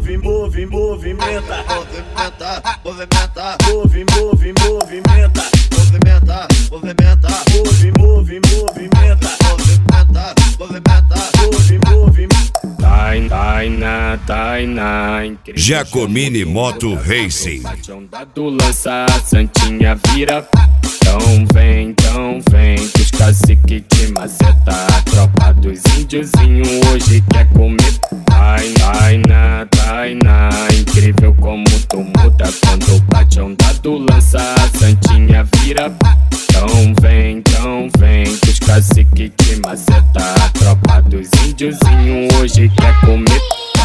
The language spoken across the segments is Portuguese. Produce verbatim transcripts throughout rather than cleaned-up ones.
Move, move, movimenta. Movimenta, movimenta. Move, move, movimenta. Movimenta, movimenta. Move, move, movimenta. Movimenta, movimenta. Move, move. Taina, Taina, Taina, incrível. Jacomini Moto Racing. Do lança, a Santinha vira. Então vem, então vem, que os cacique te maceta. A tropa dos índiozinho hoje quer comer. Taina, Taina, incrível como tu muda. Quando bate a onda do lança, a Santinha vira. Então vem, então vem, que os cacique te maceta. A tropa dos índiozinho hoje quer comer.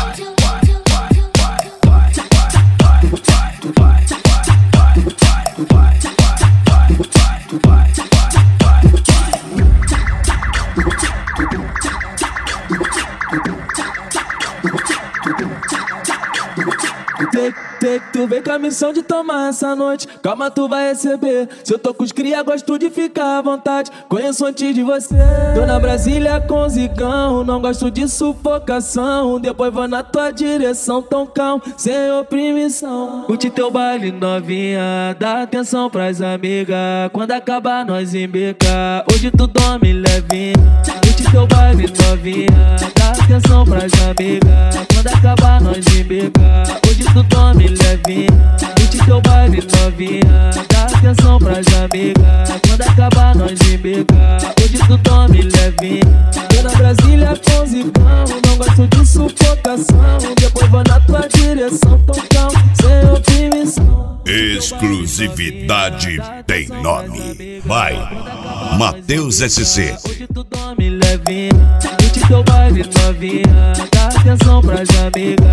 Tem, tem, tu vem com a missão de tomar essa noite. Calma, tu vai receber. Se eu tô com os cria, gosto de ficar à vontade. Conheço antes de você. Tô na Brasília com zicão. Não gosto de sufocação. Depois vou na tua direção, tão calmo, sem oprimição. Curte teu baile novinha, dá atenção pras amigas. Quando acabar nós embica. Hoje tu dorme levinha. Curte teu baile novinha, dá atenção pras amigas. Quando acabar nós embica. Hoje tu dorme levinha. Curte teu baile novinha, dá atenção pras amigas. Quando acabar nós embica. Hoje tu dorme levinha. Tô na Brasília com zicão. Não gosto de sufocação. Depois vou na tua direção, tão calmo, sem oprimição. Exclusividade tem nome. Vai, Matheus S C. Hoje tu dorme levinha. Curte teu baile novinha, dá atenção pras amigas.